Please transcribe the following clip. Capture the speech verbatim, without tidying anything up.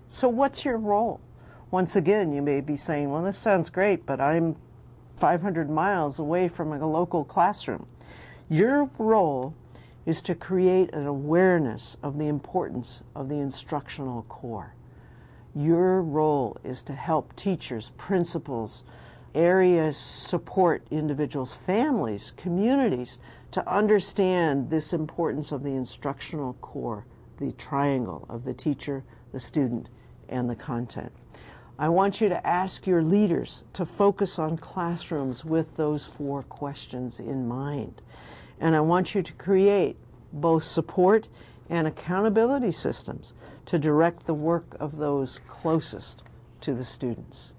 So what's your role? Once again, you may be saying, well, this sounds great, but I'm five hundred miles away from a local classroom. Your role is to create an awareness of the importance of the instructional core. Your role is to help teachers, principals, area support individuals, families, communities to understand this importance of the instructional core, the triangle of the teacher, the student, and the content. I want you to ask your leaders to focus on classrooms with those four questions in mind. And I want you to create both support and accountability systems to direct the work of those closest to the students.